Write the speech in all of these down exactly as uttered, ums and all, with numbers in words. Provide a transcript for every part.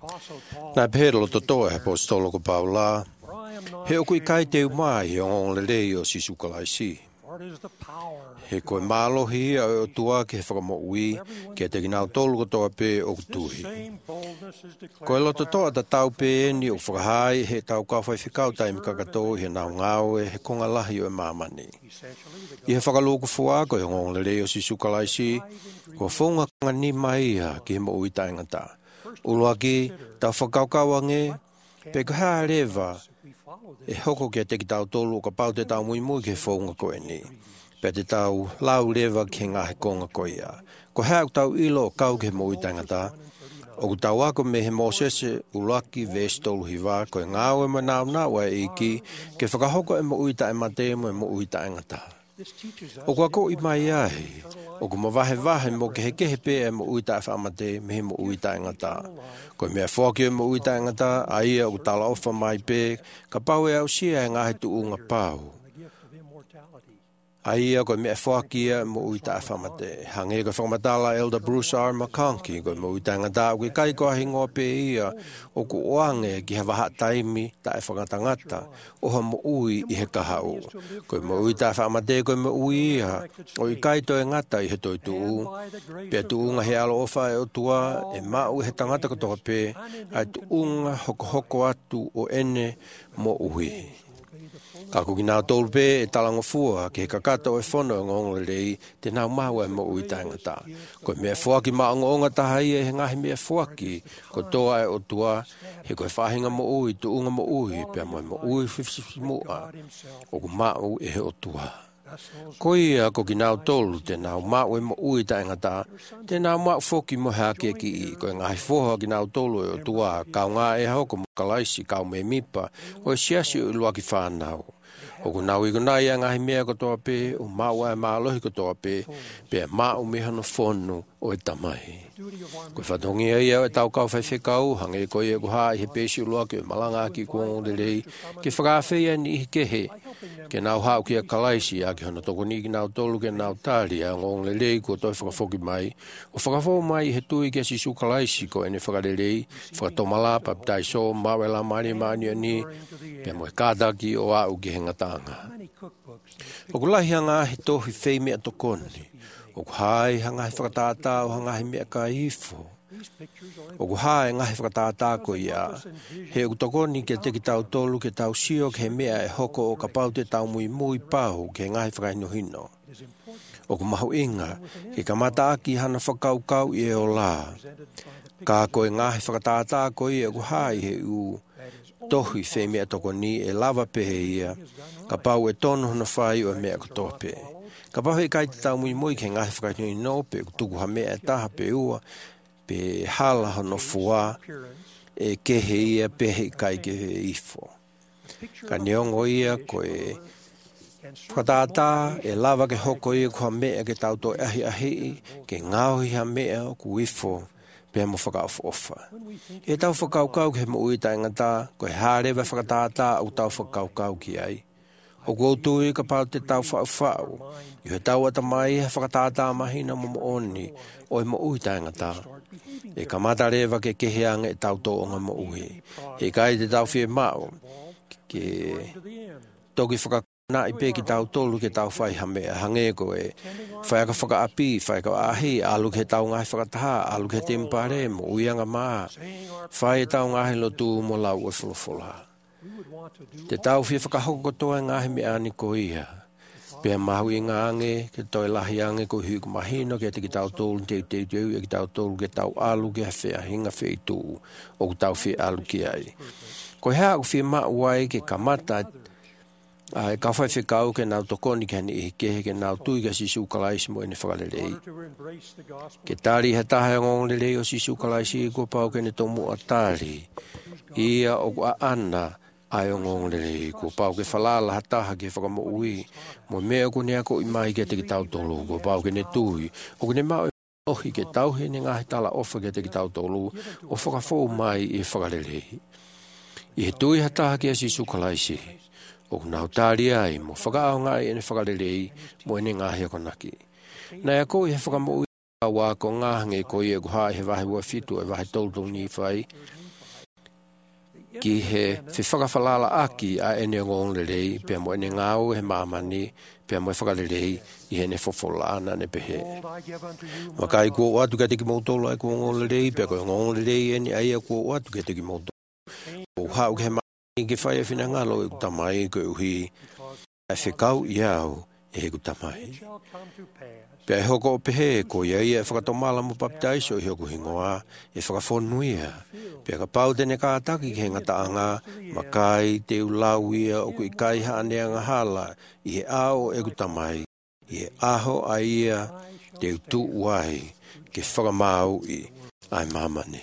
Nā pēro to toa he apostolo ko Paula. He o kui kai teu mai o ngong le leo si sukalaisi. He koe mālohi a o tua ke he whakamoui ke te kinau tolu ko toa pē o kutuhi. Koe loto toa ta tau pē ni o whakahai he tau kawhai whikau taimi kakato he nau ngāo e he konga lahi o e māmani. I he whakaloko fua koe ngong le leo si sukalaisi ko whonga kanga ni mai a ki he mo ui taingata. Uluaki tau whakaukawange pe ko haa rewa e hoko kia te ki tau tolu o ka pau te tau mui mui ke whaunga koe ni. Pe te tau lau rewa ke ngā he konga koe ia. Ko hea tau ilo kau ke mo i tangata. O ku tau ako me he mōsese ulaki vestolu hiwa koe ngāo e manau nā wa e iki ke whakahoko e mo uita e mate mo e mo uita e ngata. O kua ko i mai ai. O ku mawahe wahe mo ke he kehe pe e mo uita e whamate me he mo uita e ngata. Koe mea whaki e mo uita e ngata, a ia o tala ofa mai pe, ka pau e au sia e ngā he tu unga pau. A ia koe mea whaki e mo uita e whamate. Hange koe whakamatala Elder Bruce R. McConkie, koe mo uita e ngata, o ke kai koa hingoa pe ia, o ku oange ki he waha taimi, ta e whakatangata, o ha mo ui i he kahau. Koe mo uita e whamate, koe mo ui ia, o i kai to e ngata i he toi tu u. Pea tu unga he alo ofa e o tua, e mau he tangata kotoka pe, ai tu unga hoko hoko atu o ene mo ui. Ka kuki nā tolu pē e talango fua ke he kakata o e whono ngong rei te nau maua e mo ui tangata. Ko mea fuaki maongo onga taha ia he ngahi mea fuaki ko toa e o tua he koe whahinga mo ui tu unga mo ui pia mo e mo ui whiwhiwhi mua o ku mau e he o tua. Ko ia ko ki nau tolu te nau mau e mo ui tangata te nau mau foki mo hake ki i ko e ngahi foha ki nau tolu e o tua kau ngā e hoko mo kalaisi kau me mipa o e siasi o ilua ki whanau. O ku nau i kunai a ngahi mea kotoa pē, o maua e maalohi kotoa pē, pē mau mehano whonu o e tamai. Koe whatongi ai au e tau kau whai whekau, hange koe e kuha i he pēsi ulua ke malanga ki kuongo de rei, ke whakawhia ni i kehe, ke nau hau ki a kalaisi a ki hana toko ni ki nau tolu ke nau tāri a ngong le rei ko toi whakafoki mai, o whakafo mai he tui ke sisu kalaisi ko ene whakare rei, whakatomala, paptai so, mawela mani mani ani, pe mo e kādaki o au ki he ngatanga. O ku lahi hanga he tohi whei mea tokoni, o ku hai hanga he whakatātā o hanga he mea ka ifo. O ku hai ngahi whakatātā ko ia, he o ku tokoni ke te ki tau tolu ke tau sio ke he mea e hoko o ka pau te tau mui mui pau ke ngahi whakaino hino. O ku mahu inga, ke ka mata aki hana whakaukau i e o la. Ka koe ngahi whakatātā ko ia ku hai he u, tohi whei mea toko ni e lava pehe ia, ka pau e tono hana whai o e mea kotope. Ka pau he kai te tau mui mui ke ngahi whakaituni no pe kutuku ha mea e taha pe ua, pe hala hano fua e kehe ia pehe kai ke he ifo. Ka neongo ia ko e whakatātā e lava ke hoko ia kua mea ke tau to ahi ahi, ke ngauhi ha mea o ku ifo, pēr mo whakaofa ofa. E tau whakaukau ke he mo ui taingata, ko he hārewa whakatātā au tau whakaukau ki ai. O koutu i ka pau te tau whau-whau, i he tau ata mai he whakatātā mahina mo mo oni, o e mo ui taingata. E ka mata rewa ke keheanga e tau tō onga mo ui. E kai te tau whie mau, ke toki whakaukau nā i pē ki tau tolu ke tau whai hamea, hange ko e whai aka whakaapi, whai ka ahi, alu ke tau ngai whakataha, alu ke tempare, mo uianga maa, whai e tau ngai lo tū mo lau e whulawhula. Te tau whia whakahoko kotoa ngahi me ani ko ia, pēr mahu i ngānge, ke toi lahi ange ko hui ku mahino, ke te ki tau tolu, te te te e ki tau tolu, ke tau alu ke hawhea, hinga whei tū, o ku tau whia alu ki ai. Ko hea ku whia maa uai ke kamata, ai ka whai whekau ke nau tokoni ke hane i kehe ke nau tui ka sisu kalaisi mo ene whakarelei. Ke tāri he taha ngong lelei o sisu kalaisi ko pau ke ne tomu a tāri. Ia o a ana ai o ngong lelei ko pau ke whalala ha taha ke whakamo ui. Mo mea ko nea ko i mai ke te ki tau tolu ko pau ke ne tui. O ke ne mau ohi ke tau he ne ngahi tala ofa ke te ki tau tolu o whakafo mai i whakarelei. I he tui ha taha ke sisu kalaisi. O nau tāri ai, mo whakaao ngai ene whakarelei, mo ene ngahi ako naki. Nai a koe he whakamo ui a wā ko ngāhange ko i e kuhai he wahi ua fitu e wahi toltol ni whai. ki he whiwhakawhalala aki a ene ngong le rei, pia mo ene ngau he mamani, pia mo e whakalelei i he ne whawholana ne pehe. Makai kua watu kia teki mautolo ai kua ngong le rei, pia kua ngong le rei ene aia kua watu kia teki mautolo. O hau ke he mamani ke whaia whina ngalo e kutamai ko uhi, a whikau i au e kutamai. Pia e hoko o pehe, ko ia ia e whakatomala mo baptaiso i hoko hingoa, e whakafonuia. Pia ka pau tene kātaki ke ngataanga, makai te ulau ia o kui kai haanea ngahala, i he ao e kutamai, i he aho a ia te utu uai, ke whakamau i ai mamani.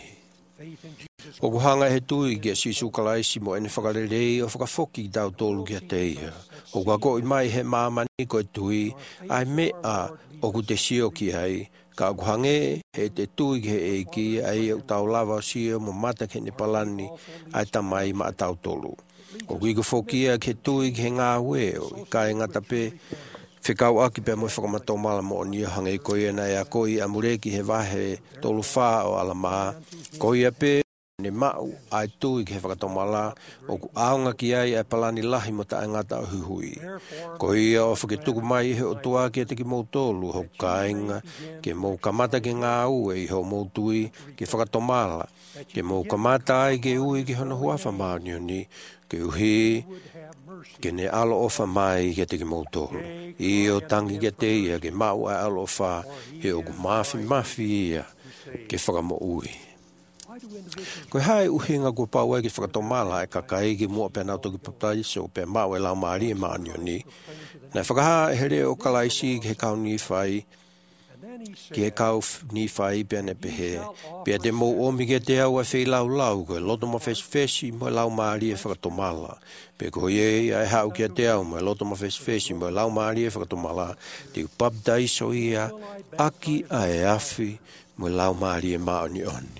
O kuhanga he tui ki a sisu kalaisi mo ene whakarelei o whakafoki tau tolu ki a teia. O kua ko i mai he mamani ko e tui, ai mea o ku te sio ki ai, ka kuhange he te tui ki he eiki, ai au tau lava o sio mo mata ke ne palani, ai tamai ma tau tolu. O kui kufokia ke tui ki he ngā weo, i kai ngata pe, whikau aki pe mo whakamatomala mo o nia hanga i koia na ea koi amureki he wahe tolu wha o alama, koia pe, ne mau ai tui ki he whakatomala o ku aonga ki ai ai palani lahi mo ta angata o huhui. Ko ia o whaketuku mai he o tua ki e teki mou tolu ho kainga ke mou kamata ki ngā ue i ho mou tui ki whakatomala ke mou kamata ai ke ui ki hono huafa maunioni ke uhi ke ne alo ofa mai ki e teki mou tolu. I o tangi ki te ia ke mau ai alo ofa he o ku mafi mafi ia ke whakamo ui. Ko hai uhinga ko pau ai ki whakatomala e kakai ki mua pia nau toki papaiso pia mau e lau maari e maanioni. Nai whakaha e here o kalaisi ki he kau ni whai, ki he kau ni whai pia ne pehe. Pia te mou omi ke te au e whi lau lau ko e loto ma fesi fesi mo e lau maari e whakatomala. Pia ko ye ai hau ki te au mo e loto ma fesi fesi mo e lau maari e whakatomala. Te upaptaiso ia aki a e afi mo e lau maari e maanioni.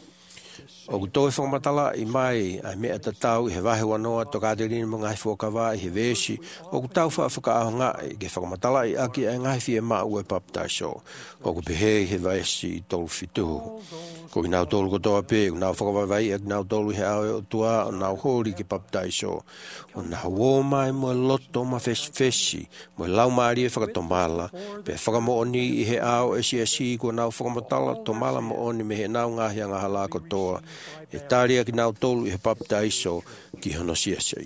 O ku toi whakamatala i mai ai mea tatau i he wahe wanoa to kāterina mo ngai whokawa i he vesi o ku tau wha whakaaho ngai ke whakamatala i aki ai ngai fie maa ue paptaiso o ku pehe i he vaesi tolu fitu ko i nau tolu kotoa pe ku nau whakawawai ak nau tolu he au e o tua o nau hori ki paptaiso o nau wō mai mo loto ma fesi fesi mo lau maari e whakatomala pe whakamooni i he au e si e si ko nau whakamatala tomala mo oni me he nau ngahi anga hala kotoa e tāria ki nau tolu i he paptaiso ki hono siasei.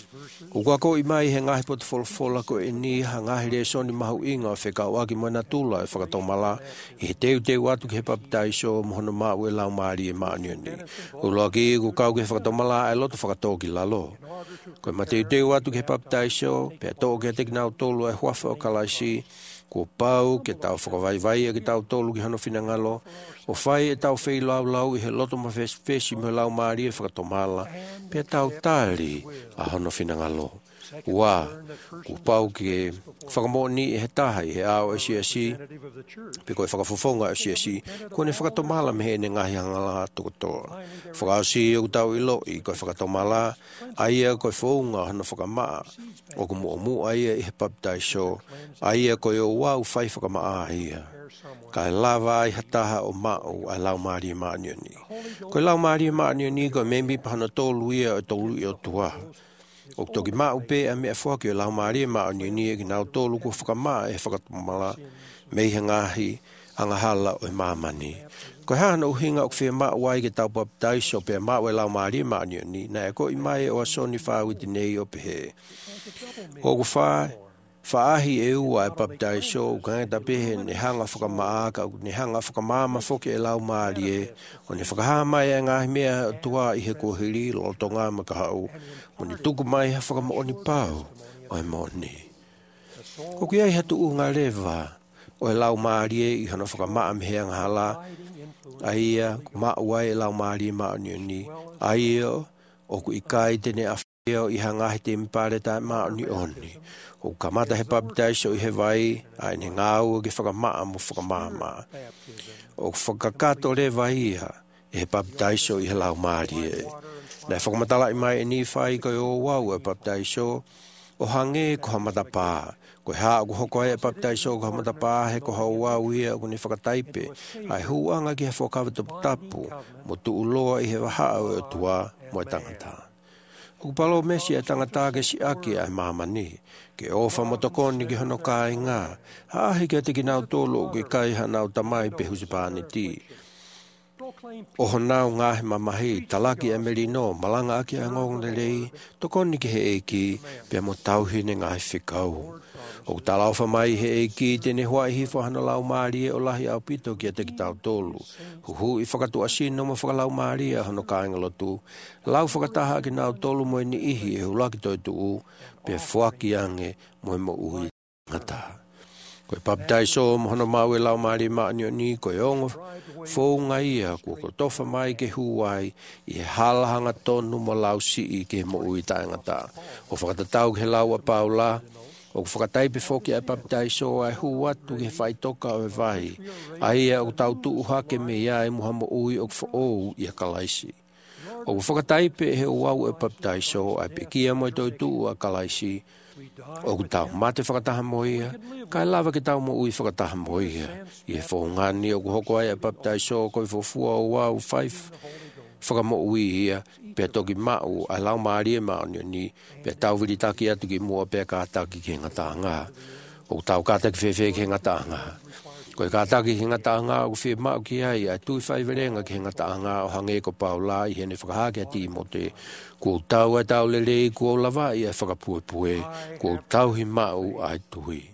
O kua ko i mai he ngahi potu wholofola ko e ni ha ngahi re soni mahu inga o whekau aki mo na tula e whakatomala i he teu teu atu ki he paptaiso mo hono mau e lau maari e maanioni. O loa ki ku kau ki he whakatomala e loto whakatoki lalo. Ko ma teu teu atu ki he paptaiso pe tō ki he teki nau tolu e huafa o kalaisi ko pau ke tau whakawaiwai e ki tau tolu ki hono whinangalo o whai e tau whei lau lau i he loto ma fesi fesi mo lau maari e whakatomala pe tau tali a hono whinangalo. Ua, ku pau ki whakamoni e he taha i he ao e si a si pe koe whakafofonga e si a si ko ne whakatomala me he ne ngahi hangala tokotoa. Whakao si o tau ilo i koe whakatomala aia koe whaunga hono whakamaa o ku mua mu aia i he paptaiso aia koe o wau whai whakamaa aia. Ka lava ai hataha o mau a lau maari e maanioni. Ko lau maari e maanioni ko membi pahana tolu ia o tolu i o tuaha. O toki mau pe a mea whaki o lau maari e maanioni e ki nau tolu ko whakamaa e whakatomala mei he ngahi angahala o e mamani. Ko hana uhinga o kwhia maa wai ke tau paptaiso pe maa e lau maari e maanioni na e ko i mai o asoni whawiti nei o pehe. O ku whae Whaahi e ua e paptaiso, ukangeta pehe ne hanga whakamaaka, ne hanga whakamaama whoke e lau maari e, o ne whakahama e ngahi mea tua i he kohiri, loto ngā makahau, o ne tuku mai ha whakamaoni pau, o e moni. Ko ki ai hatu u ngā rewa, o e lau maari e i hana whakamaa mehea ngahala, aia, ku maa uai e lau maari e maanioni, aia, o ku ikai tene a whio i hangahi te mpare tai maani oni. O kamata he paptaiso i he vai, ai ne ngāu ke whakamaa mo whakamama. O whakakato re vai iha, e he paptaiso i he lau maari e. Nei whakamatala i mai e ni whai koe o wau e paptaiso, o hange ko hamata pā, Ko ha ko hoko e baptaiso ko mata pa he ko hawa ia ko ni whakataipe. Ai huanga ki he whakawa tapu mo tu uloa i he waha o tua mo e tangata. O palo mesi e tangata ke si aki ai mamani. Ke ofa motokoni ki hono kai ngā. Hahi ke te ki nau tolo ke kai hanau tamai pe husipani ti. O honau ngahe mamahi talaki e merino malanga aki a ngong lelei tokoni ki he eiki pe mo tauhine ngahe whikau. O talaufa mai he eiki tene hoa i hifo hana lau maari e o lahi au pito ki a te ki tau tolu. Huhu i whakatu asino mo whakalau maari e hono kāinga lotu. Lau whakataha ki nau tolu mo e ni ihi e hulaki toi tuu pe fuaki ange mo e mo uhi ngata. Koe baptaiso mo hono mau e lau maari maani o ni koe ongo fōunga ia kua ko tofa mai ke huai i he halahanga tonu mo lau si i ke mo ui taingata. O whakatatau ke lau a paula, o whakataipe whoki ai baptaiso ai huatu ke whai toka o e vai. Ai e o tau tuu hake me ia e muha mo ui o whaou i a kalaisi. O whakataipe he uau e baptaiso ai pe kia mo i toi tuu a kalaisi. O tau mate whakataha mo ia, kai lava ke tau mo ui whakataha mo ia. I he whongani o kuhoko ai a baptaiso koi fofua o wau whaif whakamo ui ia, pe toki mau ai lau maari e maani ni, pe tau viritaki atu ki mua pe kātaki ke ngatanga. O tau kātaki whewhe ke ngatanga. Koe kātaki ke ngatanga o whi mau ki ai, ai tui whaiverenga ke ngatanga o hange ko paula i hene whakahake a timote. Kua tau ai tau lelei kua lava i ai whakapuepue, kua tau hi mau ai tui.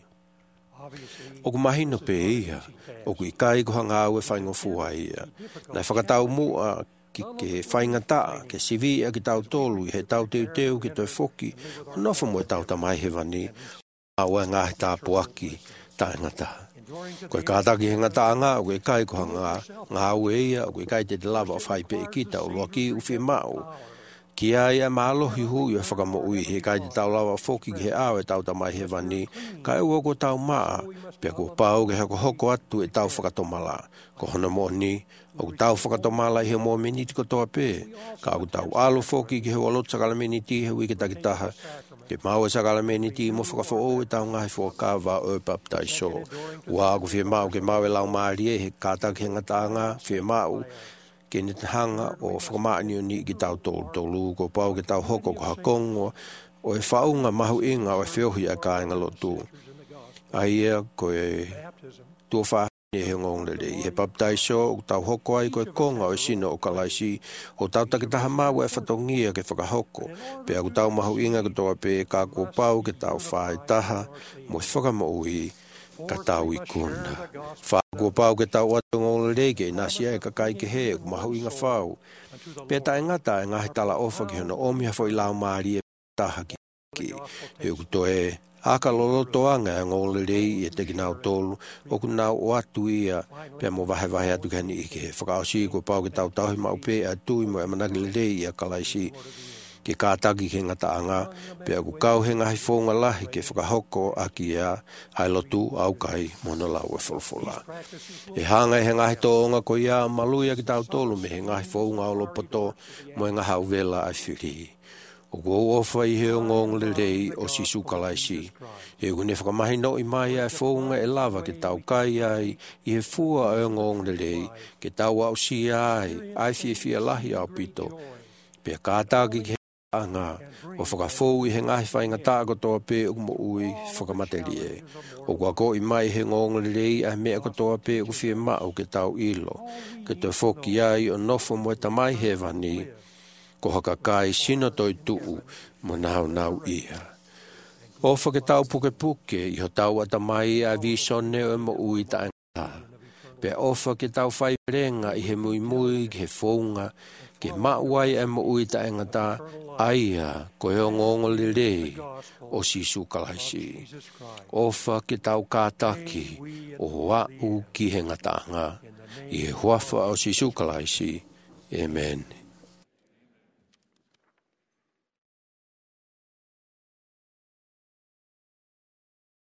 O ku mahino pe ia, o ku i kai ko hanga au e whaingo fua ia. Nai whakatau mua ki ke whainga taa, ke sivi a ki tau tolu i he tau teu teu ki toi foki, nofo mo e tau tamai he wani, au e ngahi tā puaki, tā ngata. Koe kātaki he ngata anga, o ku i kai ko hanga, ngā au e ia, o ku i kai te te lava o whai pe e kita, o loa ki uwhi mau. Ki ai a mālohi hui e whakamo ui he kai te tau lawa whoki ki he au e tau tamai he wani, kai ua ko tau maa, pia ko pau ke hako hoko atu e tau whakatomala. Ko hona mo ni, o tau whakatomala i he mo miniti ko toa pe, ka au tau alo whoki ki he walot sakala miniti he wiki takitaha, te mau e sakala miniti mo whakafo o e tau ngahi whakawa o e baptaiso. Ua aku whia mau ke mau e lau maari e he kātaki he ngatanga, whia mau, ke ne hanga o whakamaani o ni ki tau tolu tolu, ko pau ke tau hoko ko hakongo, o e whaunga mahu inga o e whiohi a kāinga lotu. Aia ko e tua whahani he ngong lele, i he baptaiso o tau hoko ai ko e konga o e sino o kalaisi, o tau takitaha mau e whatongia ke whakahoko, pe aku tau mahu inga ko toa pe ka ko pau ke tau whae taha, mo e whakamo ui, ka tau i kuna. Whākua pau ke tau atu ngōle rege, nasi e ka kai ke he, ku mahu inga whau. Pea ta e ngata e ngahi tala ofa ki hono omia fo i lau maari e taha ki ki. He ku to e haka loloto anga e ngōle rei e teki nau tolu, o ku nau o atu ia, pea mo vahe vahe atu kani ike. Whakaosi ku pau ke tau tauhi mau pe a tui mo e managi le rei a kalaisi. Ke kātaki ke ngata anga, pea ku kau he ngahi whonga lahi ke whakahoko aki ea, ai lotu au kai mona lau e wholwhola. E hanga he ngahi tōnga ko ia maluia ki tau tolu me he ngahi whonga o lopoto mo e ngaha uvela ai whiri. O ku ofa i he o ngong le rei o si sukalaisi. E ku ne whakamahi no i mai ai whonga e lava ke tau kai ai i he fua o ngong le rei, ke tau au si ai, ai fia fia lahi au pito. Pea kātaki ke anga o whakafou i he ngahi whainga tāko toa pe o mo ui whakamateri e. O kua ko i mai he ngonga rei a mea ko toa pe o whia mao ke tau ilo. Ke te whoki ai o nofo mo e tamai he wani, ko haka kai sino toi tuu mo nau nau ia. O whake tau puke puke i ho tau atamai a visone o mo ui taengata. Pe ofa ke tau whairenga i he mui mui ke he whaunga, ke mauai e mo ui taengata, aia ko e o ngongo le rei o sisu kalaisi. Ofa ke tau kātaki o hoa u ki he ngatanga, i he huafa o sisu kalaisi. Amen.